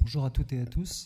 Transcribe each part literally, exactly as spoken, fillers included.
Bonjour à toutes et à tous.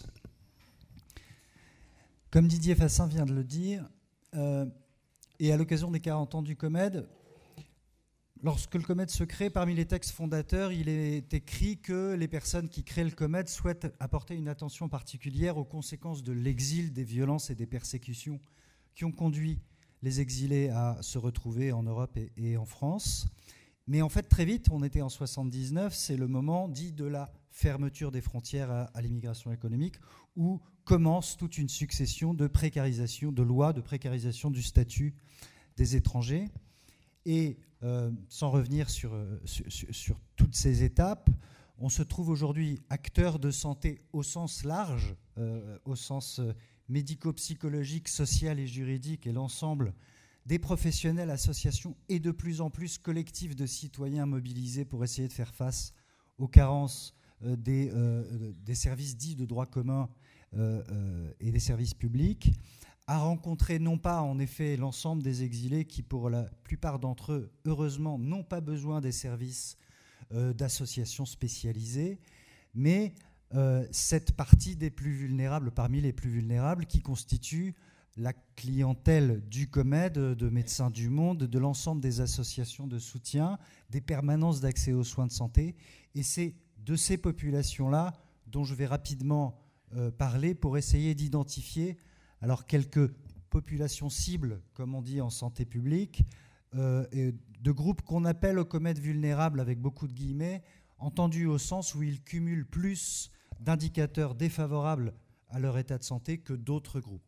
Comme Didier Fassin vient de le dire, euh, et à l'occasion des quarante ans du COMED, lorsque le COMED se crée, parmi les textes fondateurs, il est écrit que les personnes qui créent le COMED souhaitent apporter une attention particulière aux conséquences de l'exil, des violences et des persécutions qui ont conduit les exilés à se retrouver en Europe et, et en France. Mais en fait, très vite, on était en soixante-dix-neuf, c'est le moment dit de la fermeture des frontières à, à l'immigration économique, où commence toute une succession de précarisation, de lois de précarisation du statut des étrangers. Et euh, sans revenir sur, sur, sur toutes ces étapes, on se trouve aujourd'hui acteur de santé au sens large, euh, au sens médico-psychologique, social et juridique, et l'ensemble des professionnels, associations et de plus en plus collectifs de citoyens mobilisés pour essayer de faire face aux carences euh, des, euh, des services dits de droit commun euh, euh, et des services publics, a rencontré non pas en effet l'ensemble des exilés qui pour la plupart d'entre eux, heureusement, n'ont pas besoin des services euh, d'associations spécialisées, mais euh, cette partie des plus vulnérables, parmi les plus vulnérables, qui constitue la clientèle du COMED, de Médecins du Monde, de l'ensemble des associations de soutien, des permanences d'accès aux soins de santé. Et c'est de ces populations-là dont je vais rapidement euh, parler pour essayer d'identifier alors quelques populations cibles, comme on dit en santé publique, euh, et de groupes qu'on appelle au COMED vulnérables avec beaucoup de guillemets, entendus au sens où ils cumulent plus d'indicateurs défavorables à leur état de santé que d'autres groupes.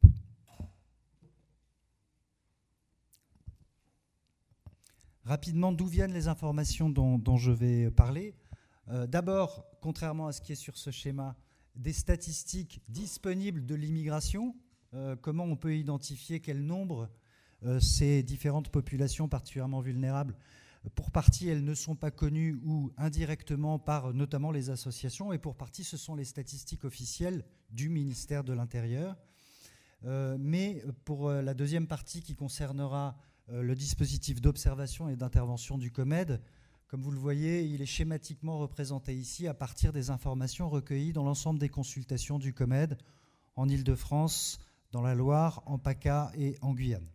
Rapidement, d'où viennent les informations dont, dont je vais parler ? euh, D'abord, contrairement à ce qui est sur ce schéma, des statistiques disponibles de l'immigration. Euh, comment on peut identifier quel nombre euh, ces différentes populations particulièrement vulnérables. Pour partie, elles ne sont pas connues ou indirectement par notamment les associations, et pour partie, ce sont les statistiques officielles du ministère de l'Intérieur. Euh, mais pour la deuxième partie qui concernera le dispositif d'observation et d'intervention du COMED, comme vous le voyez, il est schématiquement représenté ici à partir des informations recueillies dans l'ensemble des consultations du COMED en Île-de-France, dans la Loire, en PACA et en Guyane.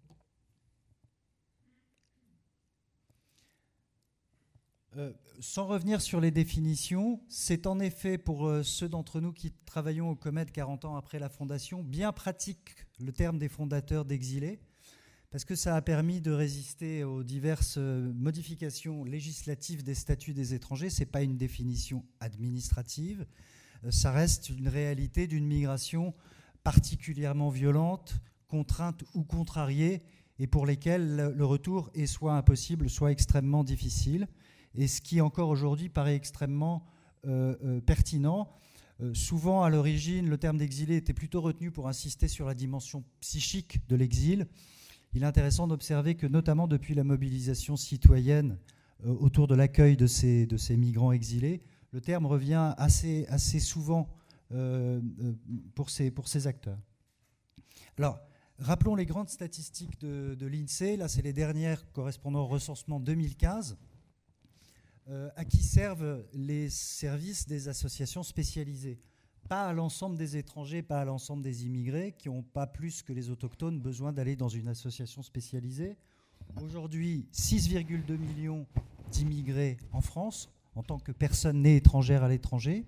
Euh, sans revenir sur les définitions, c'est en effet pour euh, ceux d'entre nous qui travaillons au COMED quarante ans après la fondation, bien pratique le terme des fondateurs d'exilés, parce que ça a permis de résister aux diverses modifications législatives des statuts des étrangers. Ce n'est pas une définition administrative, ça reste une réalité d'une migration particulièrement violente, contrainte ou contrariée, et pour lesquelles le retour est soit impossible, soit extrêmement difficile. Et ce qui encore aujourd'hui paraît extrêmement euh, euh, pertinent. Euh, souvent, à l'origine, le terme d'exilé était plutôt retenu pour insister sur la dimension psychique de l'exil. Il est intéressant d'observer que, notamment depuis la mobilisation citoyenne euh, autour de l'accueil de ces, de ces migrants exilés, le terme revient assez, assez souvent euh, euh, pour, ces, pour ces acteurs. Alors, rappelons les grandes statistiques de, de l'INSEE. Là, c'est les dernières correspondant au recensement deux mille quinze, euh, à qui servent les services des associations spécialisées. Pas à l'ensemble des étrangers, pas à l'ensemble des immigrés qui n'ont pas plus que les autochtones besoin d'aller dans une association spécialisée. Aujourd'hui, six virgule deux millions d'immigrés en France en tant que personnes nées étrangères à l'étranger.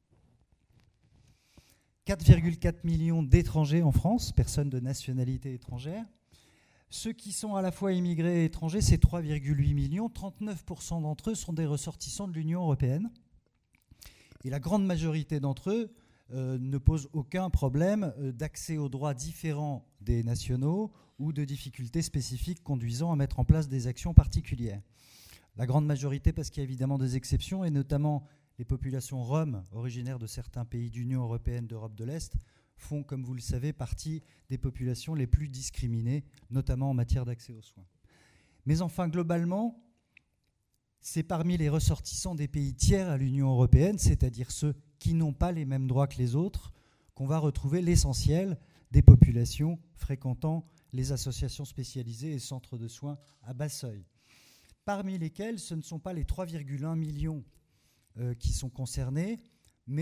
quatre virgule quatre millions d'étrangers en France, personnes de nationalité étrangère. Ceux qui sont à la fois immigrés et étrangers, c'est trois virgule huit millions. trente-neuf pour cent d'entre eux sont des ressortissants de l'Union européenne. Et la grande majorité d'entre eux Euh, ne pose aucun problème euh, d'accès aux droits différents des nationaux ou de difficultés spécifiques conduisant à mettre en place des actions particulières. La grande majorité, parce qu'il y a évidemment des exceptions, et notamment les populations roms originaires de certains pays d'Union européenne, d'Europe de l'Est, font, comme vous le savez, partie des populations les plus discriminées, notamment en matière d'accès aux soins. Mais enfin, globalement, c'est parmi les ressortissants des pays tiers à l'Union européenne, c'est-à-dire ceux qui n'ont pas les mêmes droits que les autres, qu'on va retrouver l'essentiel des populations fréquentant les associations spécialisées et centres de soins à bas seuil. Parmi lesquels, ce ne sont pas les trois virgule un millions euh, qui sont concernés, mais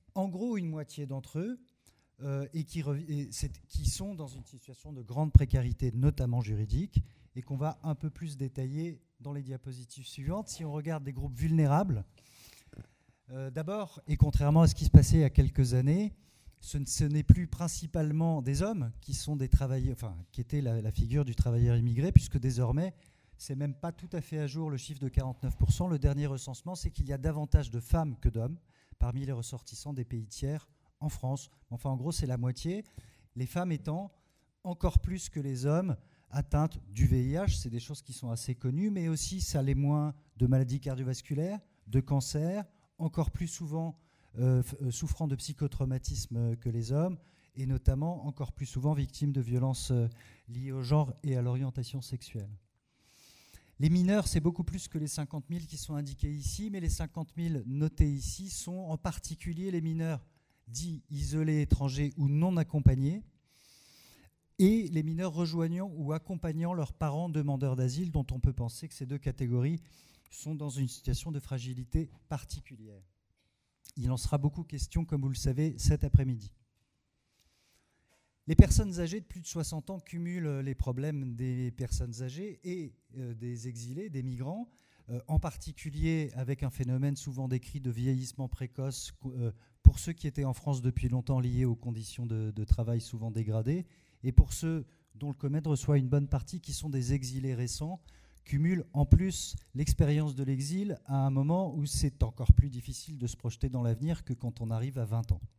en gros une moitié d'entre eux, euh, et, qui et qui sont dans une situation de grande précarité, notamment juridique, et qu'on va un peu plus détailler dans les diapositives suivantes. Si on regarde des groupes vulnérables, euh, d'abord, et contrairement à ce qui se passait il y a quelques années, ce, ce n'est plus principalement des hommes qui sont des travailleurs, enfin, qui étaient la, la figure du travailleur immigré, puisque désormais, c'est même pas tout à fait à jour le chiffre de quarante-neuf pour cent. Le dernier recensement, c'est qu'il y a davantage de femmes que d'hommes parmi les ressortissants des pays tiers en France. Enfin, en gros, c'est la moitié. Les femmes étant encore plus que les hommes atteintes du V I H, c'est des choses qui sont assez connues, mais aussi ça l'est moins de maladies cardiovasculaires, de cancers, encore plus souvent euh, souffrant de psychotraumatismes que les hommes, et notamment encore plus souvent victimes de violences euh, liées au genre et à l'orientation sexuelle. Les mineurs, c'est beaucoup plus que les cinquante mille qui sont indiqués ici, mais les cinquante mille notés ici sont en particulier les mineurs dits isolés, étrangers ou non accompagnés, et les mineurs rejoignant ou accompagnant leurs parents demandeurs d'asile, dont on peut penser que ces deux catégories sont dans une situation de fragilité particulière. Il en sera beaucoup question, comme vous le savez, cet après-midi. Les personnes âgées de plus de soixante ans cumulent les problèmes des personnes âgées et euh, des exilés, des migrants, euh, en particulier avec un phénomène souvent décrit de vieillissement précoce euh, pour ceux qui étaient en France depuis longtemps liés aux conditions de, de travail souvent dégradées, et pour ceux dont le COMED reçoit une bonne partie qui sont des exilés récents, cumulent en plus l'expérience de l'exil à un moment où c'est encore plus difficile de se projeter dans l'avenir que quand on arrive à vingt ans.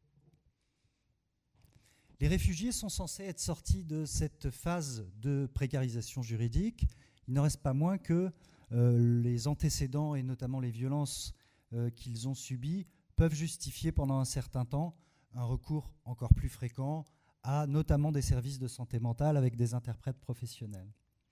Les réfugiés sont censés être sortis de cette phase de précarisation juridique. Il n'en reste pas moins que euh, les antécédents et notamment les violences euh, qu'ils ont subies peuvent justifier pendant un certain temps un recours encore plus fréquent à notamment des services de santé mentale avec des interprètes professionnels.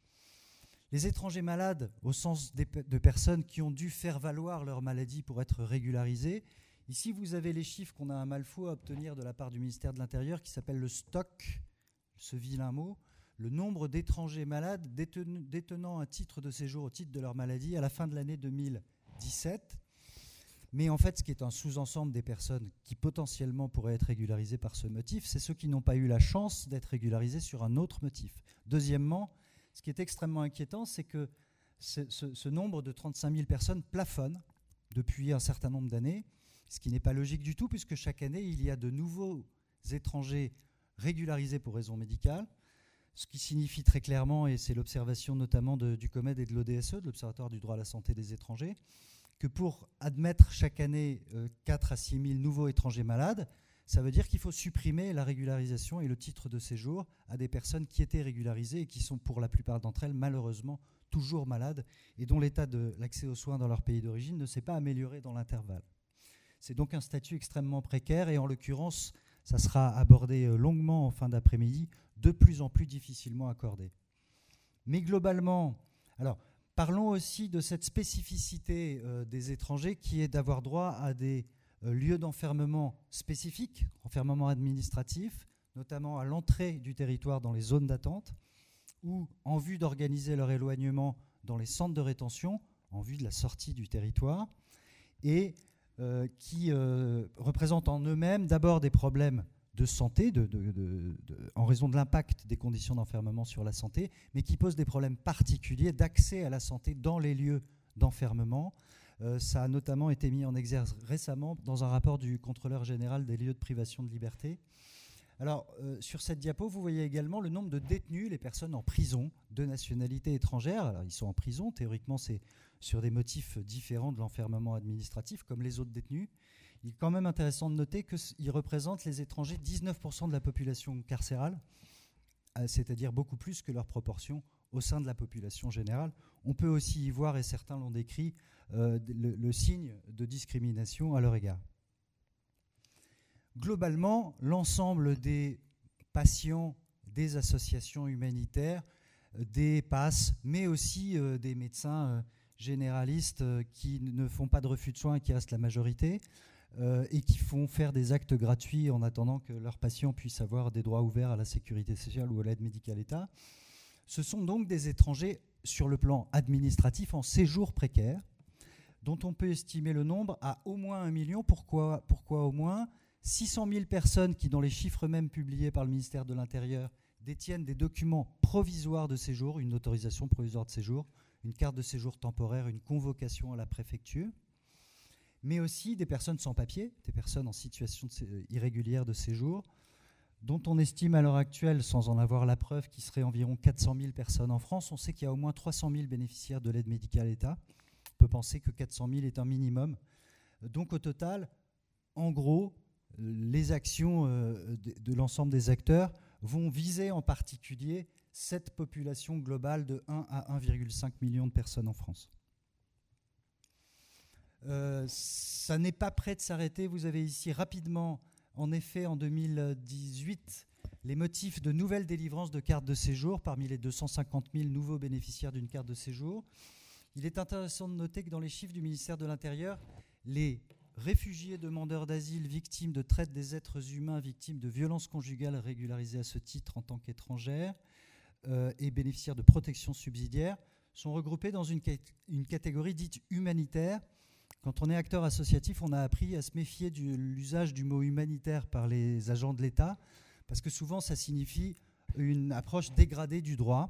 Les étrangers malades, au sens des, de personnes qui ont dû faire valoir leur maladie pour être régularisées. Ici, vous avez les chiffres qu'on a un mal fou à obtenir de la part du ministère de l'Intérieur qui s'appelle le stock, ce vilain mot, le nombre d'étrangers malades déten- détenant un titre de séjour au titre de leur maladie à la fin de l'année deux mille dix-sept. Mais en fait, ce qui est un sous-ensemble des personnes qui potentiellement pourraient être régularisées par ce motif, c'est ceux qui n'ont pas eu la chance d'être régularisés sur un autre motif. Deuxièmement, ce qui est extrêmement inquiétant, c'est que ce, ce, ce nombre de trente-cinq mille personnes plafonne depuis un certain nombre d'années, ce qui n'est pas logique du tout, puisque chaque année, il y a de nouveaux étrangers régularisés pour raison médicale, ce qui signifie très clairement, et c'est l'observation notamment de, du COMED et de l'O D S E, de l'Observatoire du droit à la santé des étrangers, que pour admettre chaque année euh, quatre à six mille nouveaux étrangers malades, ça veut dire qu'il faut supprimer la régularisation et le titre de séjour à des personnes qui étaient régularisées et qui sont pour la plupart d'entre elles malheureusement toujours malades et dont l'état de l'accès aux soins dans leur pays d'origine ne s'est pas amélioré dans l'intervalle. C'est donc un statut extrêmement précaire et en l'occurrence, ça sera abordé longuement en fin d'après-midi, de plus en plus difficilement accordé. Mais globalement, alors parlons aussi de cette spécificité euh, des étrangers qui est d'avoir droit à des euh, lieux d'enfermement spécifiques, enfermement administratif, notamment à l'entrée du territoire dans les zones d'attente, ou en vue d'organiser leur éloignement dans les centres de rétention, en vue de la sortie du territoire, et euh, qui euh, représentent en eux-mêmes d'abord des problèmes de santé, de, de, de, de, en raison de l'impact des conditions d'enfermement sur la santé, mais qui posent des problèmes particuliers d'accès à la santé dans les lieux d'enfermement. Euh, ça a notamment été mis en exergue récemment dans un rapport du contrôleur général des lieux de privation de liberté. Alors, euh, sur cette diapo, vous voyez également le nombre de détenus, les personnes en prison de nationalité étrangère. Alors, ils sont en prison, théoriquement, c'est sur des motifs différents de l'enfermement administratif, comme les autres détenus. Il est quand même intéressant de noter qu'ils représentent, les étrangers, dix-neuf pour cent de la population carcérale, c'est-à-dire beaucoup plus que leur proportion au sein de la population générale. On peut aussi y voir, et certains l'ont décrit, euh, le, le signe de discrimination à leur égard. Globalement, l'ensemble des patients, des associations humanitaires, des P A S, mais aussi euh, des médecins euh, généralistes euh, qui ne font pas de refus de soins et qui restent la majorité, Euh, et qui font faire des actes gratuits en attendant que leurs patients puissent avoir des droits ouverts à la sécurité sociale ou à l'aide médicale État. Ce sont donc des étrangers sur le plan administratif en séjour précaire, dont on peut estimer le nombre à au moins un million. Pourquoi, pourquoi au moins six cent mille personnes qui, dans les chiffres même publiés par le ministère de l'Intérieur, détiennent des documents provisoires de séjour, une autorisation provisoire de séjour, une carte de séjour temporaire, une convocation à la préfecture, mais aussi des personnes sans papier, des personnes en situation de sé- irrégulière de séjour, dont on estime à l'heure actuelle, sans en avoir la preuve, qu'il serait environ quatre cent mille personnes en France. On sait qu'il y a au moins trois cent mille bénéficiaires de l'aide médicale État. On peut penser que quatre cent mille est un minimum. Donc au total, en gros, les actions euh, de, de l'ensemble des acteurs vont viser en particulier cette population globale de un à un virgule cinq million de personnes en France. Euh, ça n'est pas prêt de s'arrêter. Vous avez ici rapidement, en effet, en deux mille dix-huit, les motifs de nouvelles délivrances de cartes de séjour parmi les deux cent cinquante mille nouveaux bénéficiaires d'une carte de séjour. Il est intéressant de noter que dans les chiffres du ministère de l'Intérieur, les réfugiés demandeurs d'asile victimes de traite des êtres humains, victimes de violences conjugales régularisées à ce titre en tant qu'étrangères euh, et bénéficiaires de protection subsidiaire sont regroupés dans une, une catégorie dite humanitaire. Quand on est acteur associatif, on a appris à se méfier de l'usage du mot humanitaire par les agents de l'État, parce que souvent ça signifie une approche dégradée du droit.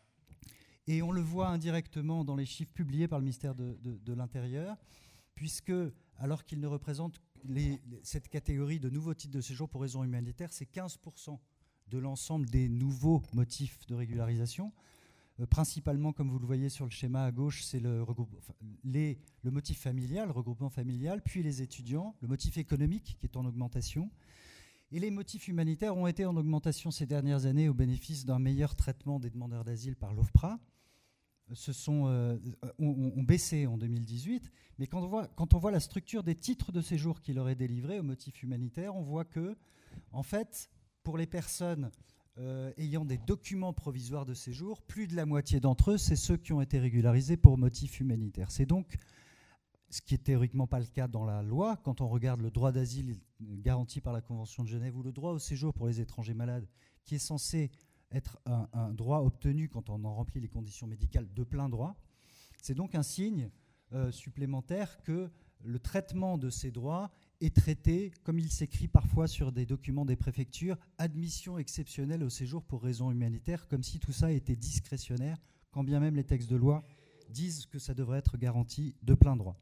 Et on le voit indirectement dans les chiffres publiés par le ministère de, de, de l'Intérieur, puisque, alors qu'il ne représente les, les, cette catégorie de nouveaux titres de séjour pour raison humanitaire, c'est quinze pour cent de l'ensemble des nouveaux motifs de régularisation. Euh, principalement, comme vous le voyez sur le schéma à gauche, c'est le, enfin, les, le motif familial, le regroupement familial, puis les étudiants, le motif économique qui est en augmentation. Et les motifs humanitaires ont été en augmentation ces dernières années au bénéfice d'un meilleur traitement des demandeurs d'asile par l'OFPRA. Se sont, euh, ont, ont baissé en deux mille dix-huit, mais quand on, voit, quand on voit la structure des titres de séjour qui leur est délivrés au motif humanitaire, on voit que, en fait, pour les personnes euh, ayant des documents provisoires de séjour, plus de la moitié d'entre eux, c'est ceux qui ont été régularisés pour motif humanitaire. C'est donc ce qui n'est théoriquement pas le cas dans la loi. Quand on regarde le droit d'asile garanti par la Convention de Genève ou le droit au séjour pour les étrangers malades, qui est censé être un, un droit obtenu quand on en remplit les conditions médicales de plein droit, c'est donc un signe euh, supplémentaire que le traitement de ces droits est traité, comme il s'écrit parfois sur des documents des préfectures, admission exceptionnelle au séjour pour raison humanitaire, comme si tout ça était discrétionnaire, quand bien même les textes de loi disent que ça devrait être garanti de plein droit.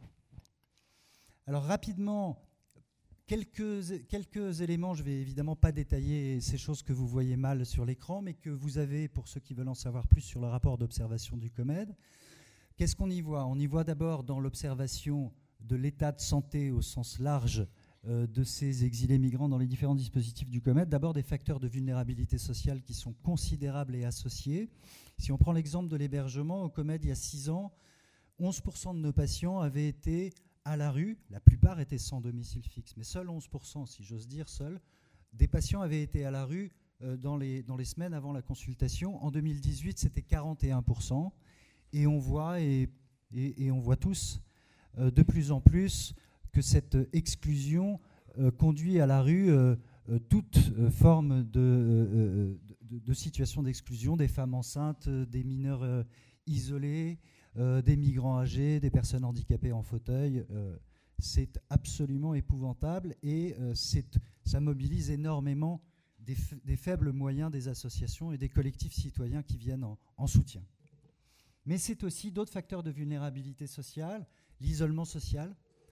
Alors rapidement, Quelques, quelques éléments, je ne vais évidemment pas détailler ces choses que vous voyez mal sur l'écran, mais que vous avez, pour ceux qui veulent en savoir plus, sur le rapport d'observation du COMED. Qu'est-ce qu'on y voit ? On y voit d'abord dans l'observation de l'état de santé au sens large euh, de ces exilés migrants dans les différents dispositifs du COMED, d'abord des facteurs de vulnérabilité sociale qui sont considérables et associés. Si on prend l'exemple de l'hébergement, au COMED, il y a six ans, onze pour cent de nos patients avaient été à la rue, la plupart étaient sans domicile fixe, mais seuls onze pour cent, si j'ose dire, seuls, des patients avaient été à la rue euh, dans, les, dans les semaines avant la consultation. En deux mille dix-huit, c'était quarante et un pour cent. Et on voit, et, et, et on voit tous euh, de plus en plus que cette exclusion euh, conduit à la rue euh, euh, toute euh, forme de, euh, de, de situation d'exclusion, des femmes enceintes, euh, des mineurs euh, isolés, Euh, des migrants âgés, des personnes handicapées en fauteuil. Euh, c'est absolument épouvantable et euh, c'est, ça mobilise énormément des, f- des faibles moyens des associations et des collectifs citoyens qui viennent en, en soutien. Mais c'est aussi d'autres facteurs de vulnérabilité sociale, l'isolement social,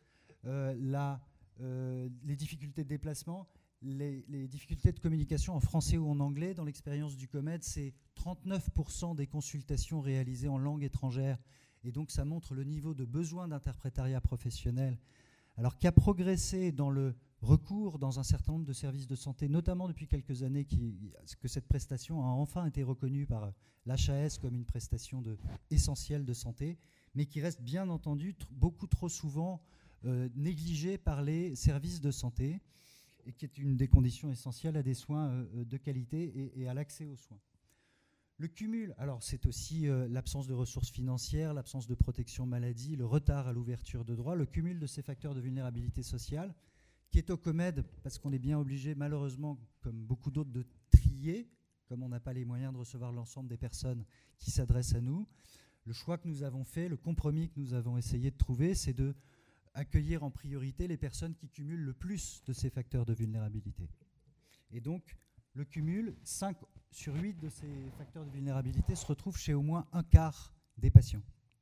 euh, la, euh, les difficultés de déplacement, les, les difficultés de communication en français ou en anglais. Dans l'expérience du COMED, c'est trente-neuf pour cent des consultations réalisées en langue étrangère, et donc ça montre le niveau de besoin d'interprétariat professionnel, alors qui a progressé dans le recours dans un certain nombre de services de santé, notamment depuis quelques années, qui, que cette prestation a enfin été reconnue par l'H A S comme une prestation de, essentielle de santé, mais qui reste bien entendu tr- beaucoup trop souvent euh, négligée par les services de santé, et qui est une des conditions essentielles à des soins euh, de qualité et, et à l'accès aux soins. Le cumul, alors c'est aussi euh, l'absence de ressources financières, l'absence de protection maladie, le retard à l'ouverture de droits, le cumul de ces facteurs de vulnérabilité sociale, qui est au COMED, parce qu'on est bien obligé, malheureusement, comme beaucoup d'autres, de trier, comme on n'a pas les moyens de recevoir l'ensemble des personnes qui s'adressent à nous. le choix que nous avons fait, le compromis que nous avons essayé de trouver, c'est de accueillir en priorité les personnes qui cumulent le plus de ces facteurs de vulnérabilité. Et donc, le cumul, cinq sur huit de ces facteurs de vulnérabilité se retrouvent chez au moins un quart des patients.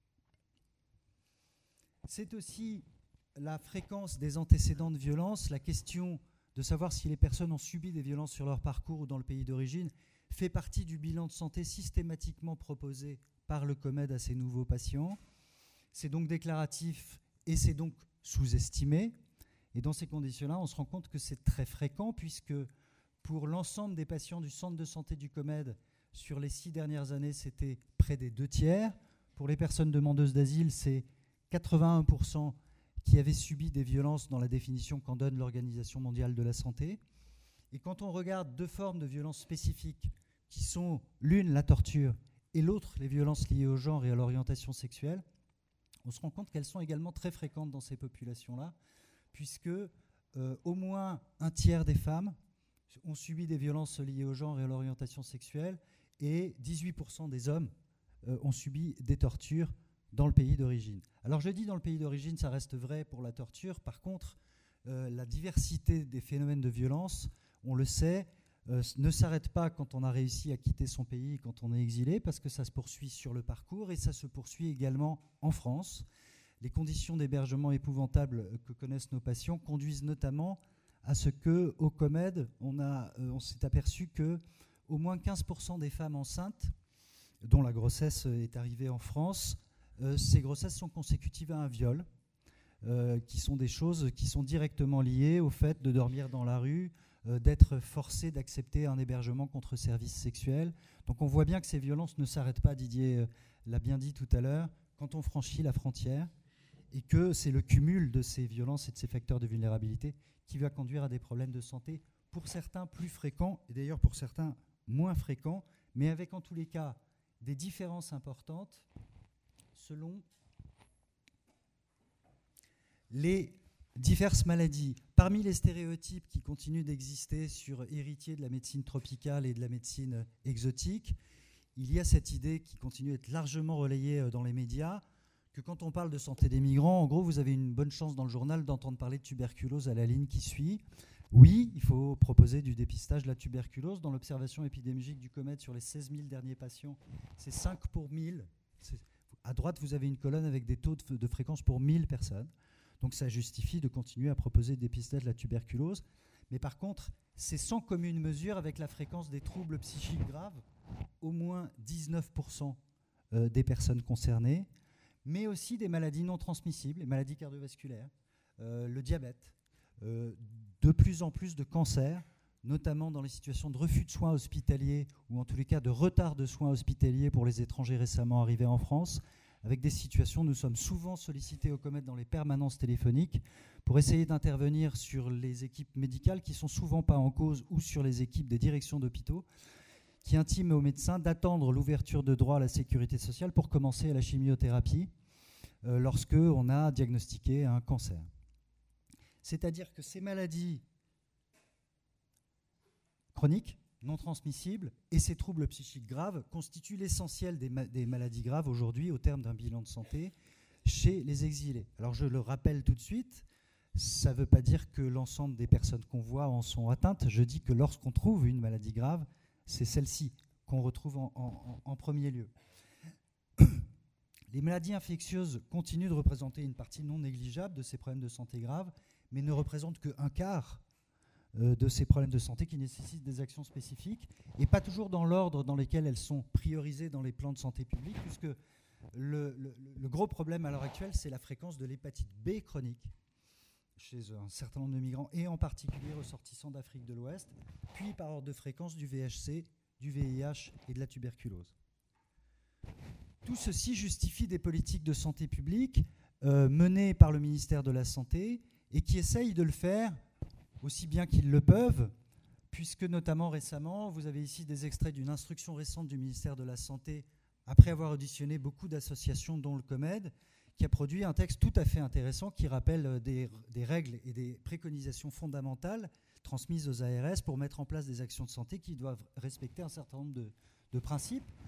C'est aussi la fréquence des antécédents de violence, la question de savoir si les personnes ont subi des violences sur leur parcours ou dans le pays d'origine, fait partie du bilan de santé systématiquement proposé par le COMED à ces nouveaux patients. C'est donc déclaratif et c'est donc sous-estimé. Et dans ces conditions-là, on se rend compte que c'est très fréquent, puisque pour l'ensemble des patients du centre de santé du COMED, sur les six dernières années, c'était près des deux tiers. Pour les personnes demandeuses d'asile, c'est quatre-vingt-un pour cent qui avaient subi des violences dans la définition qu'en donne l'Organisation mondiale de la santé. Et quand on regarde deux formes de violences spécifiques, qui sont l'une la torture et l'autre les violences liées au genre et à l'orientation sexuelle, on se rend compte qu'elles sont également très fréquentes dans ces populations-là, puisque euh, au moins un tiers des femmes ont subi des violences liées au genre et à l'orientation sexuelle, et dix-huit pour cent des hommes euh, ont subi des tortures dans le pays d'origine. Alors je dis dans le pays d'origine, ça reste vrai pour la torture. Par contre, euh, la diversité des phénomènes de violence, on le sait, euh, ne s'arrête pas quand on a réussi à quitter son pays, quand on est exilé, parce que ça se poursuit sur le parcours et ça se poursuit également en France. Les conditions d'hébergement épouvantables que connaissent nos patients conduisent notamment à ce qu'au COMED, on, a, euh, on s'est aperçu que au moins quinze pour cent des femmes enceintes, dont la grossesse est arrivée en France, euh, ces grossesses sont consécutives à un viol, euh, qui sont des choses qui sont directement liées au fait de dormir dans la rue, euh, d'être forcé d'accepter un hébergement contre service sexuel. Donc on voit bien que ces violences ne s'arrêtent pas, Didier euh, l'a bien dit tout à l'heure, quand on franchit la frontière, et que c'est le cumul de ces violences et de ces facteurs de vulnérabilité qui va conduire à des problèmes de santé, pour certains plus fréquents, et d'ailleurs pour certains moins fréquents, mais avec en tous les cas des différences importantes selon les diverses maladies. Parmi les stéréotypes qui continuent d'exister sur héritiers de la médecine tropicale et de la médecine exotique, il y a cette idée qui continue à être largement relayée dans les médias, que quand on parle de santé des migrants, en gros, vous avez une bonne chance dans le journal d'entendre parler de tuberculose à la ligne qui suit. Oui, il faut proposer du dépistage de la tuberculose. Dans l'observation épidémiologique du COMED sur les seize mille derniers patients, c'est cinq pour mille. C'est, à droite, vous avez une colonne avec des taux de, de fréquence pour mille personnes. Donc ça justifie de continuer à proposer le dépistage de la tuberculose. Mais par contre, c'est sans commune mesure avec la fréquence des troubles psychiques graves, au moins dix-neuf pour cent des personnes concernées, mais aussi des maladies non transmissibles, les maladies cardiovasculaires, euh, le diabète, euh, de plus en plus de cancers, notamment dans les situations de refus de soins hospitaliers ou en tous les cas de retard de soins hospitaliers pour les étrangers récemment arrivés en France, avec des situations, nous sommes souvent sollicités au COMED dans les permanences téléphoniques pour essayer d'intervenir sur les équipes médicales qui ne sont souvent pas en cause ou sur les équipes des directions d'hôpitaux qui intiment aux médecins d'attendre l'ouverture de droit à la sécurité sociale pour commencer à la chimiothérapie euh, lorsque on a diagnostiqué un cancer. C'est-à-dire que ces maladies chroniques, non transmissibles, et ces troubles psychiques graves constituent l'essentiel des, ma- des maladies graves aujourd'hui au terme d'un bilan de santé chez les exilés. Alors je le rappelle tout de suite, ça ne veut pas dire que l'ensemble des personnes qu'on voit en sont atteintes. Je dis que lorsqu'on trouve une maladie grave, c'est celle-ci qu'on retrouve en, en, en premier lieu. Les maladies infectieuses continuent de représenter une partie non négligeable de ces problèmes de santé graves, mais ne représentent qu'un quart euh, de ces problèmes de santé qui nécessitent des actions spécifiques, et pas toujours dans l'ordre dans lequel elles sont priorisées dans les plans de santé publique, puisque le, le, le gros problème à l'heure actuelle, c'est la fréquence de l'hépatite B chronique chez un certain nombre de migrants, et en particulier ressortissants d'Afrique de l'Ouest, puis par ordre de fréquence du V H C, du V I H et de la tuberculose. Tout ceci justifie des politiques de santé publique euh, menées par le ministère de la Santé et qui essayent de le faire aussi bien qu'ils le peuvent, puisque notamment récemment, vous avez ici des extraits d'une instruction récente du ministère de la Santé, après avoir auditionné beaucoup d'associations, dont le COMED, qui a produit un texte tout à fait intéressant qui rappelle des, des règles et des préconisations fondamentales transmises aux A R S pour mettre en place des actions de santé qui doivent respecter un certain nombre de, de principes.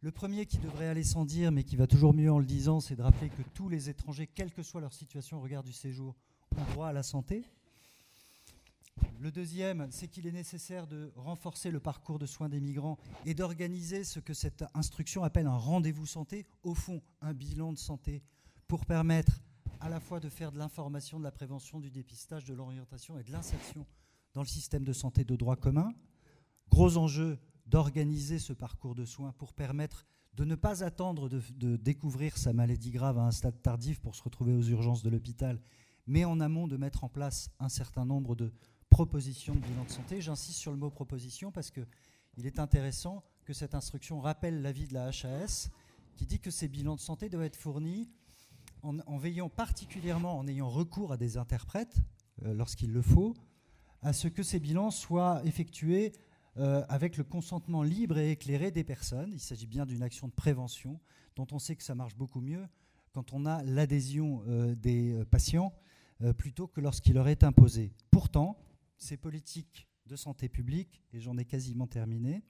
Le premier qui devrait aller sans dire, mais qui va toujours mieux en le disant, c'est de rappeler que tous les étrangers, quelle que soit leur situation au regard du séjour, ont droit à la santé. Le deuxième, c'est qu'il est nécessaire de renforcer le parcours de soins des migrants et d'organiser ce que cette instruction appelle un rendez-vous santé, au fond un bilan de santé, pour permettre à la fois de faire de l'information, de la prévention, du dépistage, de l'orientation et de l'insertion dans le système de santé de droit commun. Gros enjeu d'organiser ce parcours de soins pour permettre de ne pas attendre de, de découvrir sa maladie grave à un stade tardif pour se retrouver aux urgences de l'hôpital, mais en amont de mettre en place un certain nombre de propositions de bilan de santé. J'insiste sur le mot proposition parce qu'il est intéressant que cette instruction rappelle l'avis de la H A S qui dit que ces bilans de santé doivent être fournis en, en veillant particulièrement, en ayant recours à des interprètes euh, lorsqu'il le faut, à ce que ces bilans soient effectués Euh, avec le consentement libre et éclairé des personnes. Il s'agit bien d'une action de prévention dont on sait que ça marche beaucoup mieux quand on a l'adhésion euh, des euh, patients euh, plutôt que lorsqu'il leur est imposé. Pourtant, ces politiques de santé publique, et j'en ai quasiment terminé,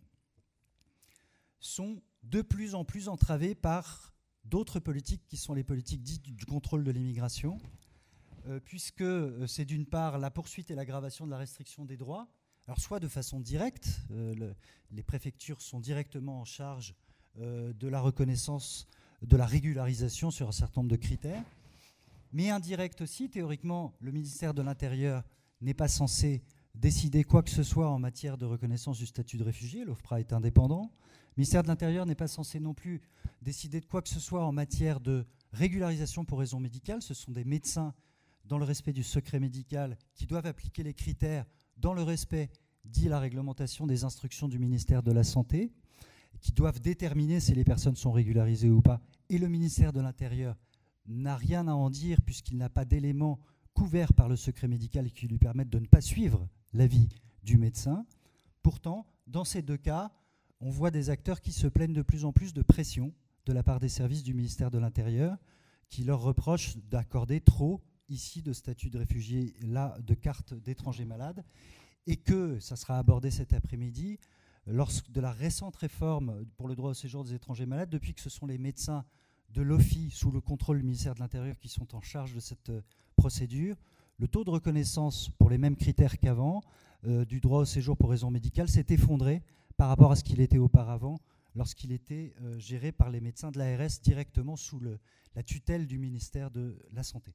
sont de plus en plus entravées par d'autres politiques qui sont les politiques dites du contrôle de l'immigration, euh, puisque euh, c'est d'une part la poursuite et l'aggravation de la restriction des droits. Alors soit de façon directe, euh, le, les préfectures sont directement en charge euh, de la reconnaissance, de la régularisation sur un certain nombre de critères, mais indirect aussi, théoriquement, le ministère de l'Intérieur n'est pas censé décider quoi que ce soit en matière de reconnaissance du statut de réfugié, l'OFPRA est indépendant. Le ministère de l'Intérieur n'est pas censé non plus décider de quoi que ce soit en matière de régularisation pour raison médicale. Ce sont des médecins, dans le respect du secret médical, qui doivent appliquer les critères dans le respect, dit la réglementation des instructions du ministère de la Santé, qui doivent déterminer si les personnes sont régularisées ou pas. Et le ministère de l'Intérieur n'a rien à en dire puisqu'il n'a pas d'éléments couverts par le secret médical qui lui permettent de ne pas suivre l'avis du médecin. Pourtant, dans ces deux cas, on voit des acteurs qui se plaignent de plus en plus de pression de la part des services du ministère de l'Intérieur qui leur reprochent d'accorder trop ici de statut de réfugié, là de carte d'étrangers malades, et que, ça sera abordé cet après-midi, lors de la récente réforme pour le droit au séjour des étrangers malades, depuis que ce sont les médecins de l'O F I, sous le contrôle du ministère de l'Intérieur, qui sont en charge de cette euh, procédure, le taux de reconnaissance pour les mêmes critères qu'avant, euh, du droit au séjour pour raison médicale, s'est effondré par rapport à ce qu'il était auparavant, lorsqu'il était euh, géré par les médecins de l'A R S directement sous le, la tutelle du ministère de la Santé.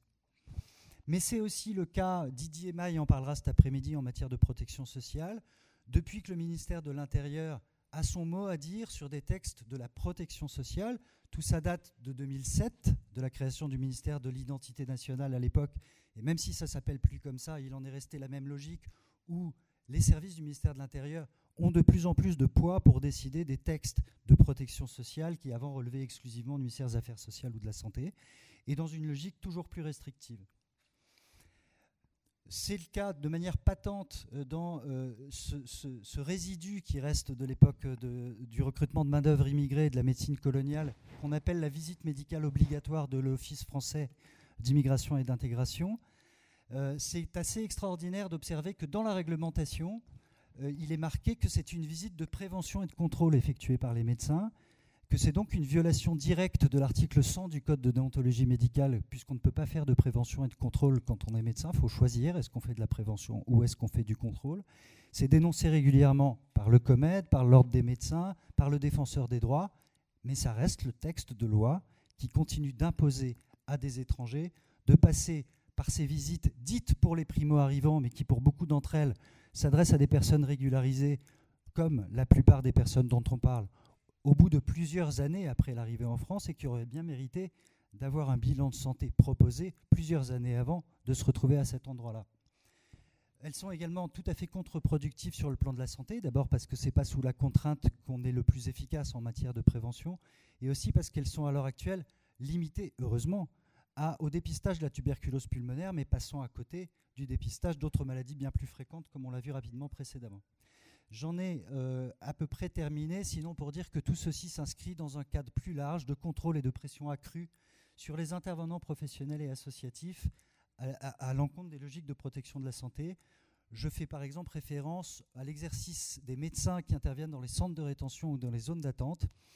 Mais c'est aussi le cas, Didier Maille en parlera cet après-midi en matière de protection sociale, depuis que le ministère de l'Intérieur a son mot à dire sur des textes de la protection sociale. Tout ça date de deux mille sept, de la création du ministère de l'identité nationale à l'époque, et même si ça ne s'appelle plus comme ça, il en est resté la même logique où les services du ministère de l'Intérieur ont de plus en plus de poids pour décider des textes de protection sociale qui avant relevaient exclusivement du ministère des Affaires sociales ou de la Santé, et dans une logique toujours plus restrictive. C'est le cas de manière patente dans euh, ce, ce, ce résidu qui reste de l'époque de, du recrutement de main-d'œuvre immigrée et de la médecine coloniale, qu'on appelle la visite médicale obligatoire de l'Office français d'immigration et d'intégration. Euh, c'est assez extraordinaire d'observer que dans la réglementation, euh, il est marqué que c'est une visite de prévention et de contrôle effectuée par les médecins, que c'est donc une violation directe de l'article cent du Code de déontologie médicale, puisqu'on ne peut pas faire de prévention et de contrôle quand on est médecin. Il faut choisir, est-ce qu'on fait de la prévention ou est-ce qu'on fait du contrôle. C'est dénoncé régulièrement par le COMED, par l'Ordre des médecins, par le Défenseur des droits, mais ça reste le texte de loi qui continue d'imposer à des étrangers de passer par ces visites dites pour les primo-arrivants, mais qui pour beaucoup d'entre elles s'adressent à des personnes régularisées, comme la plupart des personnes dont on parle, au bout de plusieurs années après l'arrivée en France et qui auraient bien mérité d'avoir un bilan de santé proposé plusieurs années avant de se retrouver à cet endroit-là. Elles sont également tout à fait contre-productives sur le plan de la santé, d'abord parce que ce n'est pas sous la contrainte qu'on est le plus efficace en matière de prévention, et aussi parce qu'elles sont à l'heure actuelle limitées, heureusement, à, au dépistage de la tuberculose pulmonaire, mais passant à côté du dépistage d'autres maladies bien plus fréquentes, comme on l'a vu rapidement précédemment. J'en ai euh, à peu près terminé, sinon pour dire que tout ceci s'inscrit dans un cadre plus large de contrôle et de pression accrue sur les intervenants professionnels et associatifs à, à, à l'encontre des logiques de protection de la santé. Je fais par exemple référence à l'exercice des médecins qui interviennent dans les centres de rétention ou dans les zones d'attente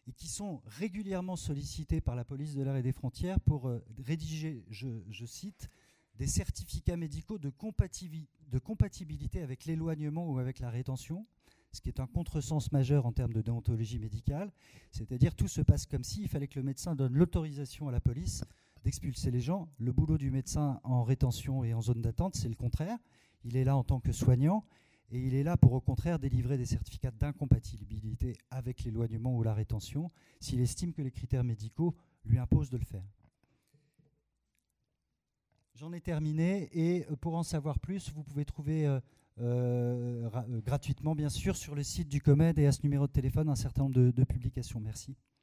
et qui sont régulièrement sollicités par la police de l'air et des frontières pour euh, rédiger, je, je cite, des certificats médicaux de, compatibi- de compatibilité avec l'éloignement ou avec la rétention, ce qui est un contresens majeur en termes de déontologie médicale. C'est-à-dire tout se passe comme si il fallait que le médecin donne l'autorisation à la police d'expulser les gens. Le boulot du médecin en rétention et en zone d'attente, c'est le contraire. Il est là en tant que soignant et il est là pour au contraire délivrer des certificats d'incompatibilité avec l'éloignement ou la rétention s'il estime que les critères médicaux lui imposent de le faire. J'en ai terminé et pour en savoir plus, vous pouvez trouver euh, euh, gratuitement, bien sûr, sur le site du COMED et à ce numéro de téléphone un certain nombre de, de publications. Merci.